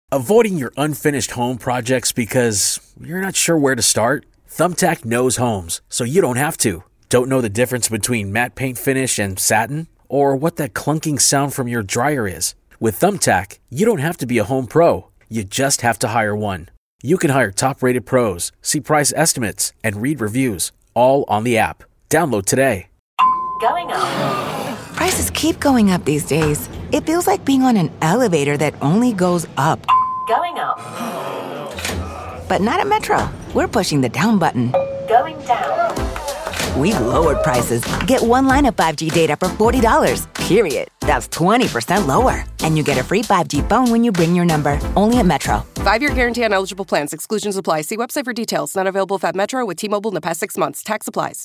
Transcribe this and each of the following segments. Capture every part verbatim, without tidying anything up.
Avoiding your unfinished home projects because you're not sure where to start? Thumbtack knows homes, so you don't have to. Don't know the difference between matte paint finish and satin? Or what that clunking sound from your dryer is? With Thumbtack, you don't have to be a home pro. You just have to hire one. You can hire top-rated pros, see price estimates, and read reviews, all on the app. Download today. Going up. Prices keep going up these days. It feels like being on an elevator that only goes up. Going up. But not at Metro. We're pushing the down button. Going down. We've lowered prices. Get one line of five G data for forty dollars, period. That's twenty percent lower. And you get a free five G phone when you bring your number. Only at Metro. Five-year guarantee on eligible plans. Exclusions apply. See website for details. Not available if at Metro with T-Mobile in the past six months. Tax applies.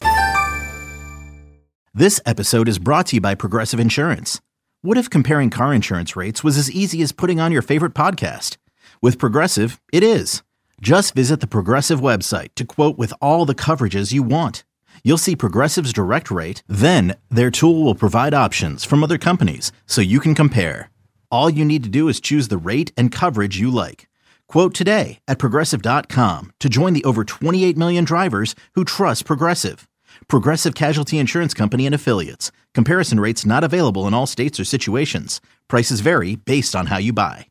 This episode is brought to you by Progressive Insurance. What if comparing car insurance rates was as easy as putting on your favorite podcast? With Progressive, it is. Just visit the Progressive website to quote with all the coverages you want. You'll see Progressive's direct rate, then their tool will provide options from other companies so you can compare. All you need to do is choose the rate and coverage you like. Quote today at Progressive dot com to join the over twenty-eight million drivers who trust Progressive. Progressive Casualty Insurance Company and Affiliates. Comparison rates not available in all states or situations. Prices vary based on how you buy.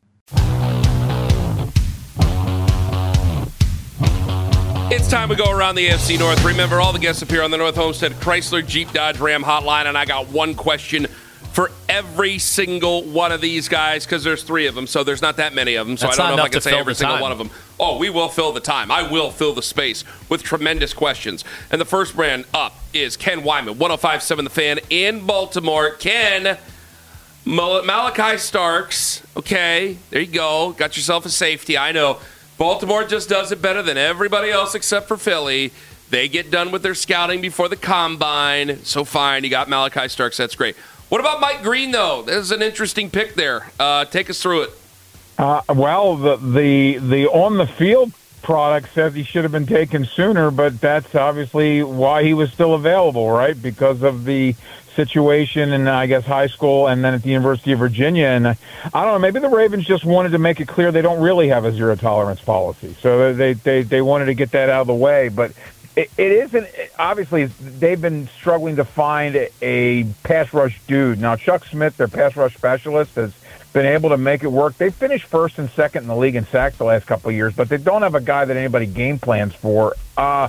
It's time to go around the A F C North. Remember, all the guests appear on the North Homestead Chrysler Jeep Dodge Ram hotline, and I got one question for every single one of these guys because there's three of them, so there's not that many of them, so That's I don't know if I can to say every single time. one of them. Oh, we will fill the time. I will fill the space with tremendous questions. And the first brand up is Ken Wyman, one oh five point seven The Fan in Baltimore. Ken, Mal- Malachi Starks, okay, there you go. Got yourself a safety, I know. Baltimore just does it better than everybody else except for Philly. They get done with their scouting before the combine. So fine, you got Malachi Starks. That's great. What about Mike Green, though? There's an interesting pick there. Uh, take us through it. Uh, well, the, the the on-the-field product says he should have been taken sooner, but that's obviously why he was still available, right? Because of the situation in, I guess, high school and then at the University of Virginia. And I don't know, maybe the Ravens just wanted to make it clear they don't really have a zero-tolerance policy. So they, they, they wanted to get that out of the way. But it, it isn't – obviously, they've been struggling to find a, a pass rush dude. Now, Chuck Smith, their pass rush specialist, has been able to make it work. They finished first and second in the league in sacks the last couple of years, but they don't have a guy that anybody game plans for. Uh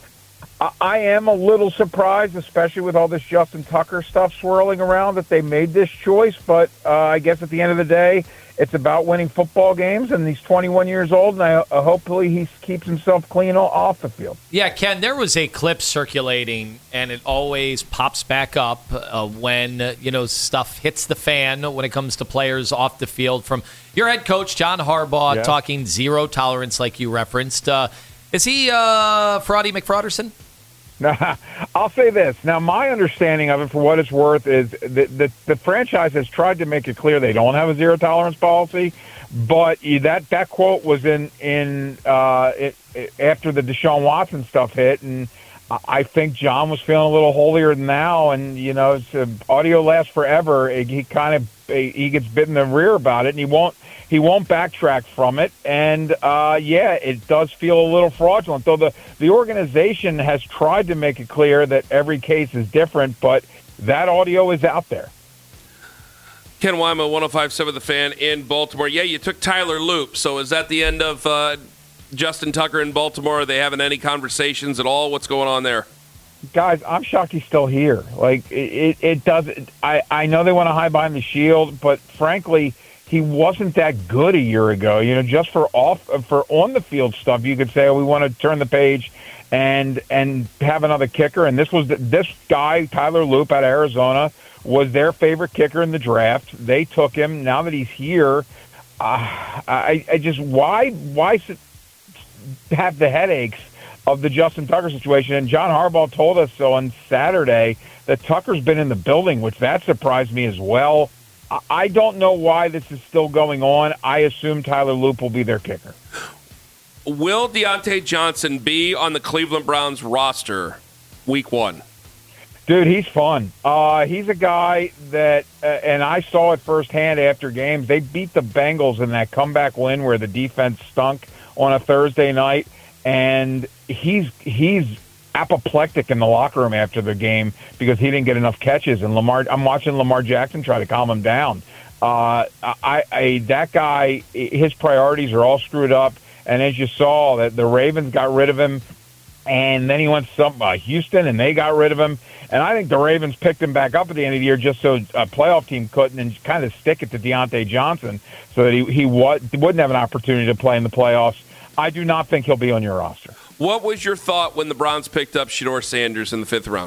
I am a little surprised, especially with all this Justin Tucker stuff swirling around, that they made this choice. But uh, I guess at the end of the day, it's about winning football games, and he's twenty-one years old, and I, uh, hopefully he keeps himself clean off the field. Yeah, Ken, there was a clip circulating, and it always pops back up uh, when, uh, you know, stuff hits the fan when it comes to players off the field from your head coach, John Harbaugh, Yeah. talking zero tolerance like you referenced. Uh, is he uh, Fraudy McFrauderson? Now, I'll say this. Now, my understanding of it, for what it's worth, is that the, the franchise has tried to make it clear they don't have a zero-tolerance policy, but that that quote was in, in uh, it, it, after the Deshaun Watson stuff hit, and I think John was feeling a little holier than thou, and, you know, it's, uh, audio lasts forever. He kind of he gets bit in the rear about it, and he won't he won't backtrack from it. And, uh, yeah, it does feel a little fraudulent, though the, the organization has tried to make it clear that every case is different, but that audio is out there. Ken Wyman, one oh five point seven The Fan in Baltimore. Yeah, you took Tyler Loop, so is that the end of uh, Justin Tucker in Baltimore? Are they having any conversations at all? What's going on there? Guys, I'm shocked he's still here. Like, it, it, it doesn't – I I know they want to hide behind the shield, but frankly – he wasn't that good a year ago. You know, just for off for on the field stuff, you could say, oh, we want to turn the page and and have another kicker. And this was the, this guy, Tyler Loop out of Arizona, was their favorite kicker in the draft. They took him. Now that he's here, uh, I, I just why why have the headaches of the Justin Tucker situation? And John Harbaugh told us so on Saturday that Tucker's been in the building, which that surprised me as well. I don't know why this is still going on. I assume Tyler Loop will be their kicker. Will Deontay Johnson be on the Cleveland Browns roster week one? Dude, he's fun. Uh, he's a guy that, uh, and I saw it firsthand after games. They beat the Bengals in that comeback win where the defense stunk on a Thursday night, and he's he's apoplectic in the locker room after the game because he didn't get enough catches. And Lamar, I'm watching Lamar Jackson try to calm him down. Uh, I, I that guy, his priorities are all screwed up, and as you saw, that the Ravens got rid of him. And then he went to some, uh, Houston, and they got rid of him. And I think the Ravens picked him back up at the end of the year just so a playoff team couldn't, and kind of stick it to Deontay Johnson so that he, he wa- wouldn't have an opportunity to play in the playoffs. I do not think he'll be on your roster. What was your thought when the Browns picked up Shedeur Sanders in the fifth round?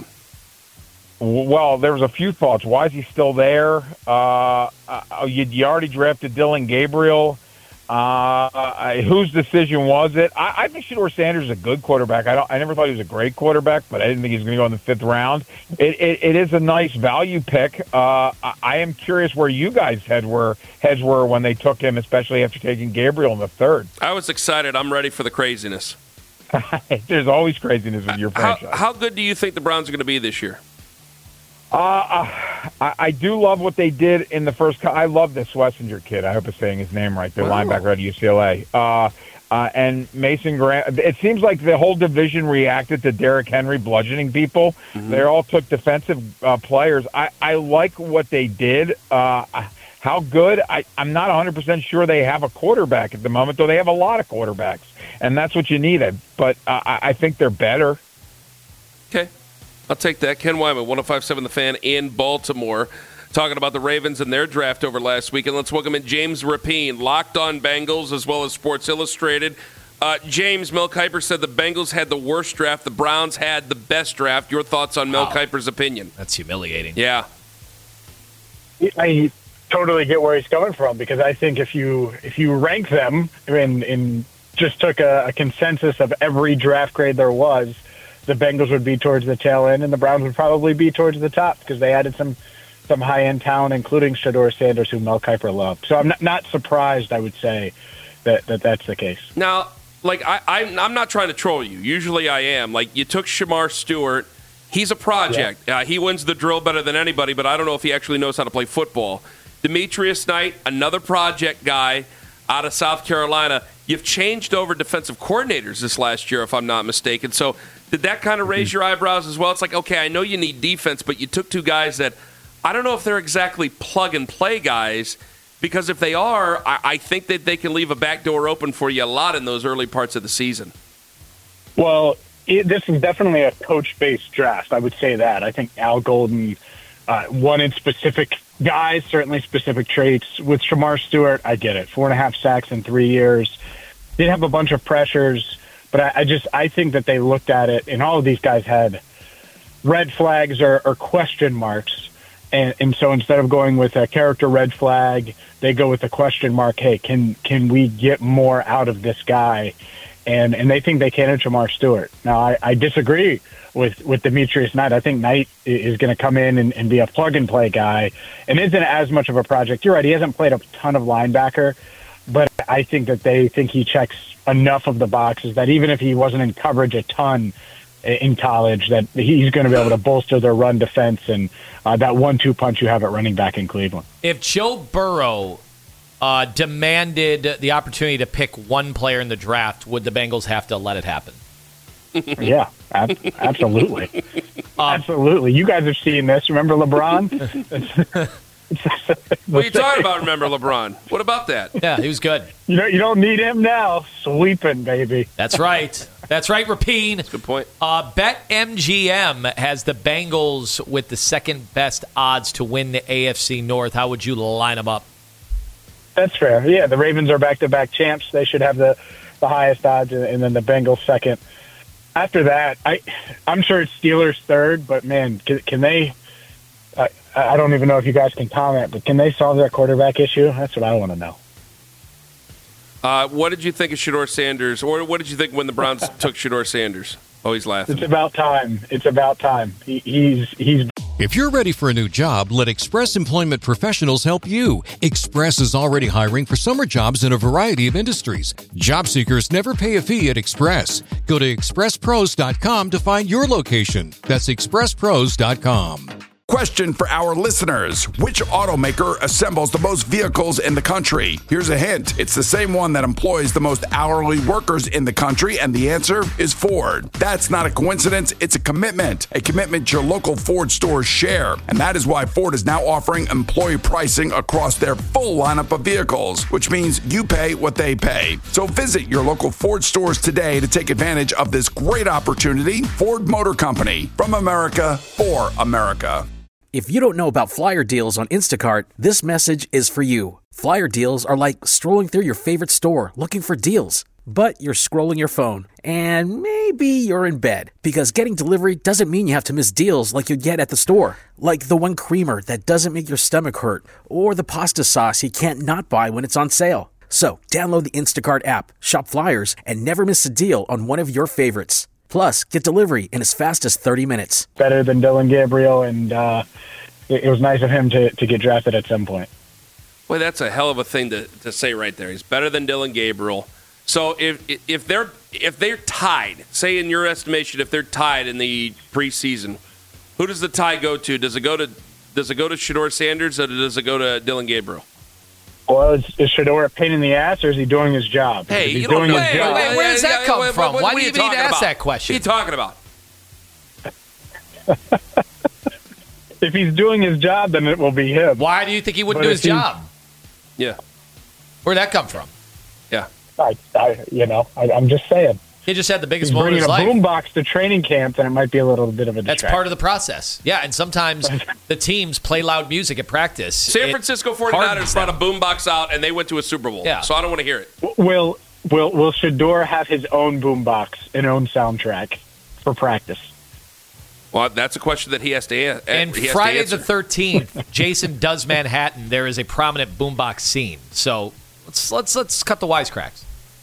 Well, there was a few thoughts. Why is he still there? Uh, uh, you, you already drafted Dylan Gabriel. Uh, whose decision was it? I, I think Shedeur Sanders is a good quarterback. I don't. I never thought he was a great quarterback, but I didn't think he was going to go in the fifth round. It, it, it is a nice value pick. Uh, I, I am curious where you guys' head were heads were when they took him, especially after taking Gabriel in the third. I was excited. I'm ready for the craziness. There's always craziness with your franchise. How, how good do you think the Browns are going to be this year? Uh, I, I do love what they did in the first. I love this Schlesinger kid. I hope I'm saying his name right. The Wow. linebacker at U C L A. Uh, uh, and Mason Graham. It seems like the whole division reacted to Derrick Henry bludgeoning people. Mm-hmm. They all took defensive uh, players. I, I like what they did. Uh, how good? I, I'm not one hundred percent sure they have a quarterback at the moment, though they have a lot of quarterbacks, and that's what you needed. But uh, I, I think they're better. Okay. I'll take that. Ken Wyman, one oh five point seven The Fan in Baltimore, talking about the Ravens and their draft over last week. And let's welcome in James Rapine, Locked On Bengals, as well as Sports Illustrated. Uh, James, Mel Kiper said the Bengals had the worst draft. The Browns had the best draft. Your thoughts on Mel Wow. Kiper's opinion? That's humiliating. Yeah. I totally get where he's coming from, because I think if you if you rank them and, and just took a, a consensus of every draft grade there was, the Bengals would be towards the tail end, and the Browns would probably be towards the top because they added some some high-end talent, including Shedeur Sanders, who Mel Kiper loved. So I'm not, not surprised, I would say, that, that that's the case. Now, like, I, I'm, I'm not trying to troll you. Usually I am. Like, you took Shamar Stewart. He's a project. Yeah. Uh, he wins the drill better than anybody, but I don't know if he actually knows how to play football. Demetrius Knight, another project guy out of South Carolina. You've changed over defensive coordinators this last year, if I'm not mistaken. So did that kind of raise your eyebrows as well? It's like, okay, I know you need defense, but you took two guys that I don't know if they're exactly plug-and-play guys, because if they are, I, I think that they can leave a back door open for you a lot in those early parts of the season. Well, it, this is definitely a coach-based draft. I would say that. I think Al Golden uh, wanted specific guys, certainly specific traits. With Shamar Stewart, I get it. Four and a half sacks in three years. Did have a bunch of pressures, but I, I just I think that they looked at it, and all of these guys had red flags or, or question marks. And, and so instead of going with a character red flag, they go with a question mark. Hey, can can we get more out of this guy? And and they think they can in Shamar Stewart. Now, I, I disagree with, with Demetrius Knight. I think Knight is going to come in and, and be a plug-and-play guy and isn't as much of a project. You're right, he hasn't played a ton of linebacker, but I think that they think he checks enough of the boxes that even if he wasn't in coverage a ton in college, that he's going to be able to bolster their run defense and uh, that one two punch you have at running back in Cleveland. If Joe Burrow uh, demanded the opportunity to pick one player in the draft, would the Bengals have to let it happen? Yeah, ab- absolutely. Um, absolutely. You guys have seen this. Remember LeBron? What are you talking about, remember LeBron? What about that? Yeah, he was good. You know, you don't need him now. Sweeping, baby. That's right. That's right, Rapine. That's a good point. Uh, BetMGM has the Bengals with the second best odds to win the A F C North. How would you line them up? That's fair. Yeah, the Ravens are back-to-back champs. They should have the, the highest odds, and then the Bengals second. After that, I, I'm sure it's Steelers third, but, man, can, can they I, I don't even know if you guys can comment, but can they solve that quarterback issue? That's what I want to know. Uh, what did you think of Shedeur Sanders, or what did you think when the Browns took Shedeur Sanders? Oh, he's laughing. It's about time. It's about time. He, he's he's. If you're ready for a new job, let Express Employment Professionals help you. Express is already hiring for summer jobs in a variety of industries. Job seekers never pay a fee at Express. Go to express pros dot com to find your location. That's express pros dot com. Question for our listeners. Which automaker assembles the most vehicles in the country? Here's a hint. It's the same one that employs the most hourly workers in the country, and the answer is Ford. That's not a coincidence. It's a commitment. A commitment your local Ford stores share. And that is why Ford is now offering employee pricing across their full lineup of vehicles, which means you pay what they pay. So visit your local Ford stores today to take advantage of this great opportunity. Ford Motor Company. From America, for America. If you don't know about flyer deals on Instacart, this message is for you. Flyer deals are like strolling through your favorite store looking for deals. But you're scrolling your phone, and maybe you're in bed, because getting delivery doesn't mean you have to miss deals like you'd get at the store. Like the one creamer that doesn't make your stomach hurt, or the pasta sauce you can't not buy when it's on sale. So download the Instacart app, shop flyers, and never miss a deal on one of your favorites. Plus, get delivery in as fast as thirty minutes. Better than Dylan Gabriel, and uh, it, it was nice of him to, to get drafted at some point. Well, that's a hell of a thing to, to say right there. He's better than Dylan Gabriel. So if if they're if they're tied, say in your estimation, if they're tied in the preseason, who does the tie go to? Does it go to does it go to Shedeur Sanders, or does it go to Dylan Gabriel? Well, is, is Shedeur a pain in the ass, or is he doing his job? Hey, if he's you don't doing know. his Wait, job, wait, where does that come Wait, wait, from? what- Why what do are you need to talking ask about? that question? What are you talking about? if he's doing his job, then it will be him. Why do you think he wouldn't But do if his he's- job? Yeah, Where'd that come from? yeah. I, I, you know, I, I'm just saying. He just had the biggest He's moment of bringing his a life. boombox to training camp, then it might be a little bit of a That's distraction. part of the process. Yeah, and sometimes the teams play loud music at practice. San It Francisco hardens forty-niners brought a them. boombox out, and they went to a Super Bowl. Yeah. So I don't want to hear it. Will will will Shedeur have his own boombox and own soundtrack for practice? Well, that's a question that he has to, an- And he has Friday to answer. the thirteenth, Jason Does Manhattan, there is a prominent boombox scene. So let's let's let's cut the wisecracks.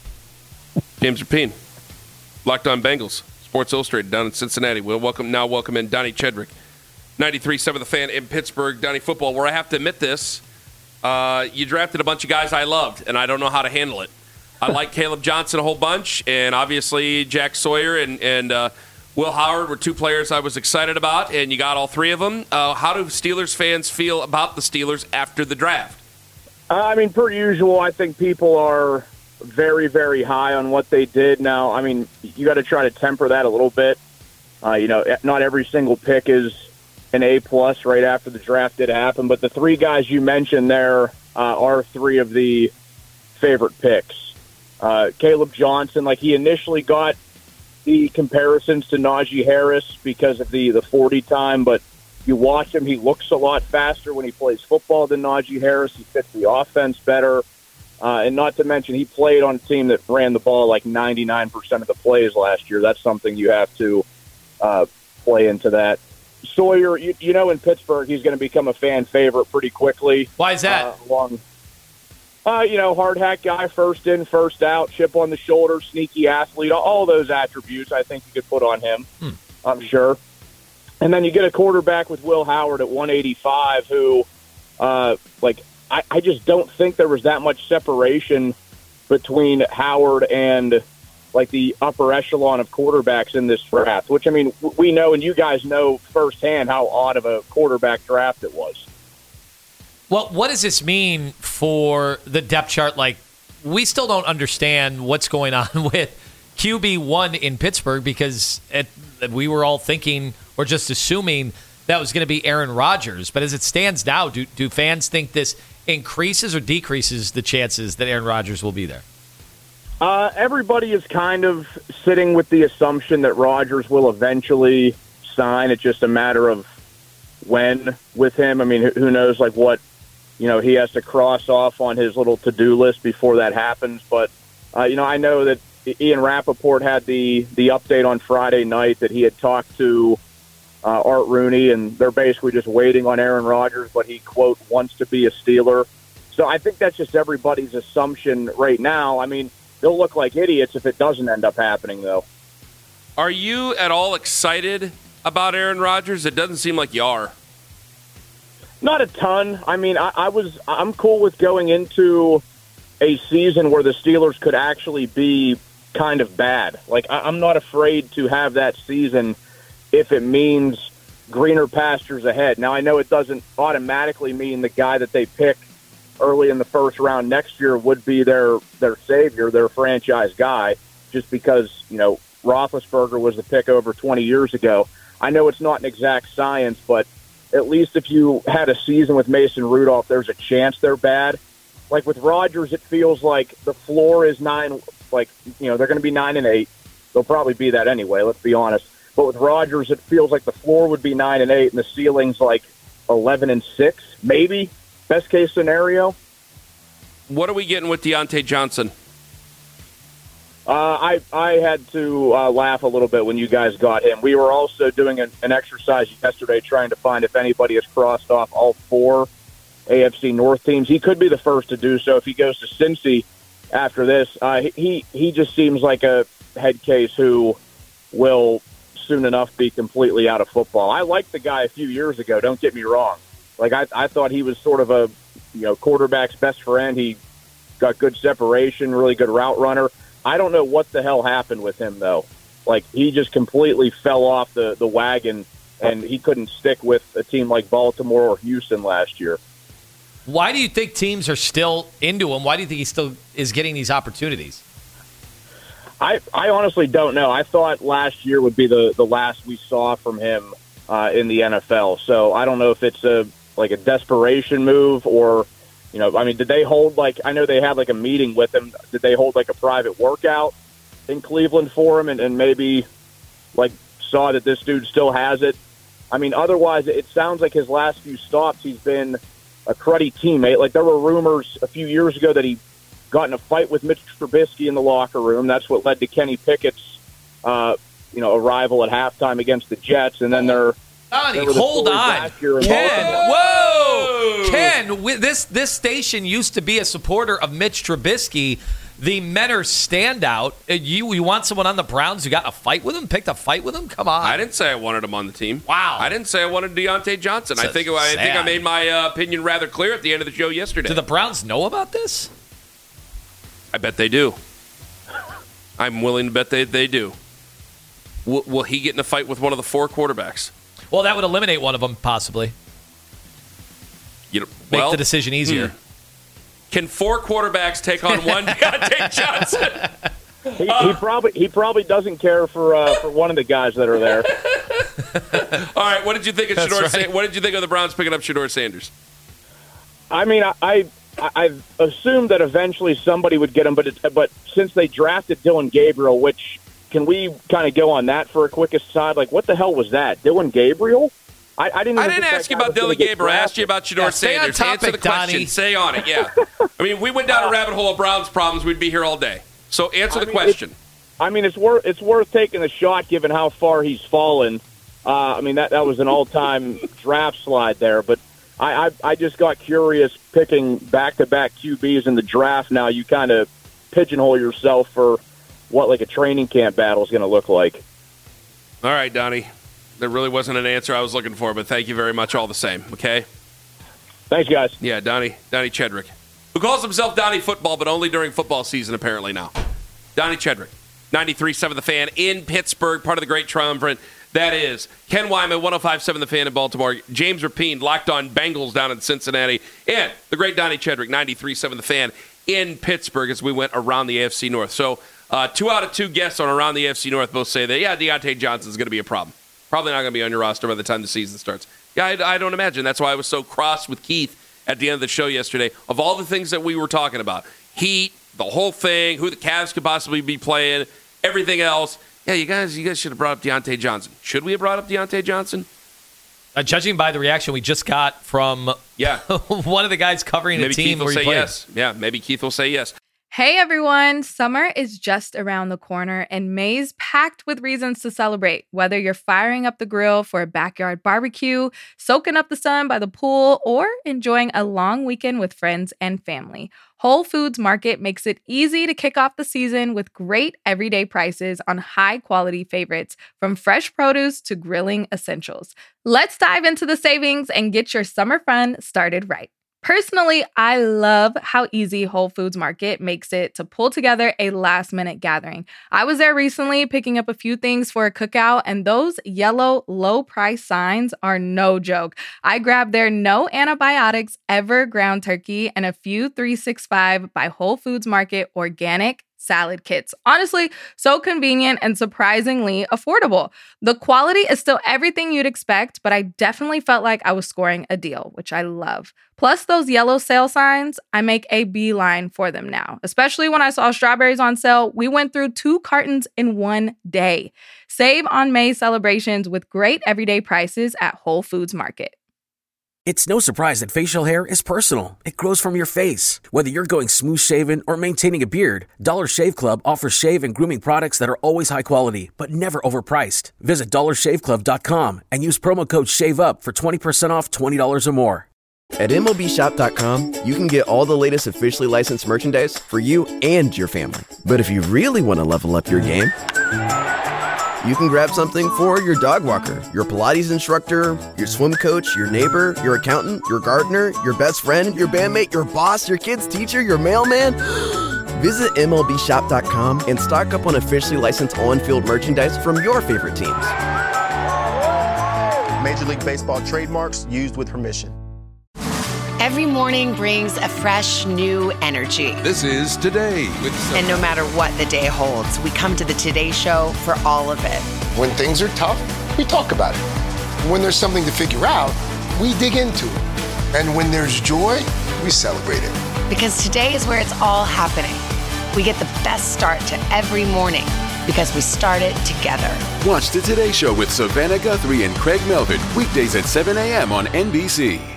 James Rapine, Locked On Bengals, Sports Illustrated down in Cincinnati. We'll welcome now welcome in Donnie Chedrick, ninety-three point seven The Fan in Pittsburgh. Donnie Football, where I have to admit this, uh, you drafted a bunch of guys I loved, and I don't know how to handle it. I like Caleb Johnson a whole bunch, and obviously Jack Sawyer and, and uh, Will Howard were two players I was excited about, and you got all three of them. Uh, how do Steelers fans feel about the Steelers after the draft? Uh, I mean, per usual, I think people are very, very high on what they did. Now, I mean, you got to try to temper that a little bit. Uh, you know, not every single pick is an A plus right after the draft did happen, but the three guys you mentioned there uh, are three of the favorite picks. Uh, Caleb Johnson, like he initially got the comparisons to Najee Harris because of the, the forty time, but you watch him, he looks a lot faster when he plays football than Najee Harris. He fits the offense better. Uh, and not to mention, he played on a team that ran the ball like ninety-nine percent of the plays last year. That's something you have to uh, play into that. Sawyer, you, you know, in Pittsburgh, he's going to become a fan favorite pretty quickly. Why is that? Uh, along, uh, you know, hard hat guy, first in, first out, chip on the shoulder, sneaky athlete, all those attributes I think you could put on him, Hmm. I'm sure. And then you get a quarterback with Will Howard at one eighty-five who, uh, like, I, I just don't think there was that much separation between Howard and, like, the upper echelon of quarterbacks in this draft, which, I mean, we know and you guys know firsthand how odd of a quarterback draft it was. Well, what does this mean for the depth chart? Like, we still don't understand what's going on with Q B one in Pittsburgh because it, we were all thinking or just assuming that was going to be Aaron Rodgers. But as it stands now, do, do fans think this increases or decreases the chances that Aaron Rodgers will be there? Uh, everybody is kind of sitting with the assumption that Rodgers will eventually sign. It's just a matter of when with him. I mean, who- who knows, like, what, you know, he has to cross off on his little to-do list before that happens. But, uh, you know, I know that Ian Rappaport had the, the update on Friday night that he had talked to uh, Art Rooney, and they're basically just waiting on Aaron Rodgers, but he, quote, wants to be a Steeler. So I think that's just everybody's assumption right now. I mean, they'll look like idiots if it doesn't end up happening, though. Are you at all excited about Aaron Rodgers? It doesn't seem like you are. Not a ton. I mean, I, I was I'm cool with going into a season where the Steelers could actually be kind of bad. Like, I, I'm not afraid to have that season if it means greener pastures ahead. Now, I know it doesn't automatically mean the guy that they pick early in the first round next year would be their their savior, their franchise guy, just because, you know, Roethlisberger was the pick over twenty years ago. I know it's not an exact science, but at least if you had a season with Mason Rudolph, there's a chance they're bad. Like with Rodgers, it feels like the floor is nine, like, you know, they're going to be nine and eight. They'll probably be that anyway, let's be honest. But with Rodgers, it feels like the floor would be nine and eight and the ceiling's like eleven and six, maybe. Best case scenario. What are we getting with Deontay Johnson? Uh, I I had to uh, laugh a little bit when you guys got him. We were also doing an, an exercise yesterday trying to find if anybody has crossed off all four A F C North teams. He could be the first to do so if he goes to Cincy after this. Uh, he he just seems like a head case who will soon enough be completely out of football. I liked the guy a few years ago. Don't get me wrong. Like I I thought he was sort of a you know quarterback's best friend. He got good separation, really good route runner. I don't know what the hell happened with him, though. Like, he just completely fell off the, the wagon, and he couldn't stick with a team like Baltimore or Houston last year. Why do you think teams are still into him? Why do you think he still is getting these opportunities? I, I honestly don't know. I thought last year would be the, the last we saw from him uh, in the N F L. So I don't know if it's a like a desperation move or – You know, I mean, did they hold, like, I know they had, like, a meeting with him. Did they hold, like, a private workout in Cleveland for him and, and maybe, like, saw that this dude still has it? I mean, otherwise, it sounds like his last few stops, he's been a cruddy teammate. Like, there were rumors a few years ago that he got in a fight with Mitch Trubisky in the locker room. That's what led to Kenny Pickett's, uh, you know, arrival at halftime against the Jets. And then they're... Donnie, hold on. Ken, whoa! Ken, we, this this station used to be a supporter of Mitch Trubisky, the Menor standout. You you want someone on the Browns who got in a fight with him, picked a fight with him? Come on. I didn't say I wanted him on the team. Wow. I didn't say I wanted Deontay Johnson. So I think I think I sad. made my uh, opinion rather clear at the end of the show yesterday. Do the Browns know about this? I bet they do. I'm willing to bet they, they do. Will, will he get in a fight with one of the four quarterbacks? Well, that would eliminate one of them, possibly. You know, Make well, the decision easier. Hmm. Can four quarterbacks take on one Deontay Johnson? He, he probably he probably doesn't care for uh, for one of the guys that are there. All right, what did you think of That's Shedeur? right. Sa- what did you think of the Browns picking up Shedeur Sanders? I mean, I I, I assumed that eventually somebody would get him, but it, but since they drafted Dylan Gabriel, which can we kind of go on that for a quick aside? Like, what the hell was that? Dylan Gabriel? I, I didn't. I even didn't think ask that you guy about was gonna Dylan get Gabriel. I asked you drafted. about Shedeur Yeah, stay on Sanders. Answer topic, the question. Donnie. Stay on it, yeah. I mean, we went down a rabbit hole of Browns problems. We'd be here all day. So answer the I mean, question. It's, I mean, it's worth it's worth taking the shot given how far he's fallen. Uh, I mean, that, that was an all-time draft slide there. But I, I, I just got curious picking back-to-back Q Bs in the draft. Now you kind of pigeonhole yourself for what, like, a training camp battle is going to look like. All right, Donnie. There really wasn't an answer I was looking for, but thank you very much all the same, okay? Thanks, guys. Yeah, Donnie, Donnie Chedrick, who calls himself Donnie Football, but only during football season apparently now. Donnie Chedrick, ninety-three point seven The Fan in Pittsburgh, part of the great triumvirate. That is Ken Wyman, one oh five point seven The Fan in Baltimore, James Rapine, Locked On Bengals down in Cincinnati, and the great Donnie Chedrick, ninety-three point seven The Fan in Pittsburgh as we went around the A F C North. So uh, two out of two guests on Around the A F C North both say that, yeah, Deontay Johnson's going to be a problem. Probably not going to be on your roster by the time the season starts. Yeah, I, I don't imagine. That's why I was so cross with Keith at the end of the show yesterday. Of all the things that we were talking about, Heat, the whole thing, who the Cavs could possibly be playing, everything else. Yeah, you guys, you guys should have brought up Deontay Johnson. Should we have brought up Deontay Johnson? Uh, judging by the reaction we just got from yeah. one of the guys covering maybe a team Keith will where he say played. yes. Yeah, maybe Keith will say yes. Hey everyone, summer is just around the corner and May's packed with reasons to celebrate. Whether you're firing up the grill for a backyard barbecue, soaking up the sun by the pool, or enjoying a long weekend with friends and family, Whole Foods Market makes it easy to kick off the season with great everyday prices on high-quality favorites, from fresh produce to grilling essentials. Let's dive into the savings and get your summer fun started right. Personally, I love how easy Whole Foods Market makes it to pull together a last-minute gathering. I was there recently picking up a few things for a cookout, and those yellow low-price signs are no joke. I grabbed their no antibiotics ever ground turkey and a few three sixty-five by Whole Foods Market organic salad kits. Honestly, so convenient and surprisingly affordable. The quality is still everything you'd expect, but I definitely felt like I was scoring a deal, which I love. Plus those yellow sale signs, I make a beeline for them now. Especially when I saw strawberries on sale, we went through two cartons in one day. Save on May celebrations with great everyday prices at Whole Foods Market. It's no surprise that facial hair is personal. It grows from your face. Whether you're going smooth shaven or maintaining a beard, Dollar Shave Club offers shave and grooming products that are always high quality, but never overpriced. Visit dollar shave club dot com and use promo code SHAVEUP for twenty percent off twenty dollars or more. At M L B shop dot com, you can get all the latest officially licensed merchandise for you and your family. But if you really want to level up your game, you can grab something for your dog walker, your Pilates instructor, your swim coach, your neighbor, your accountant, your gardener, your best friend, your bandmate, your boss, your kid's teacher, your mailman. Visit M L B shop dot com and stock up on officially licensed on-field merchandise from your favorite teams. Major League Baseball trademarks used with permission. Every morning brings a fresh, new energy. This is Today with Sophie. And no matter what the day holds, we come to the Today Show for all of it. When things are tough, we talk about it. When there's something to figure out, we dig into it. And when there's joy, we celebrate it. Because today is where it's all happening. We get the best start to every morning because we start it together. Watch the Today Show with Savannah Guthrie and Craig Melvin, weekdays at seven a.m. on N B C.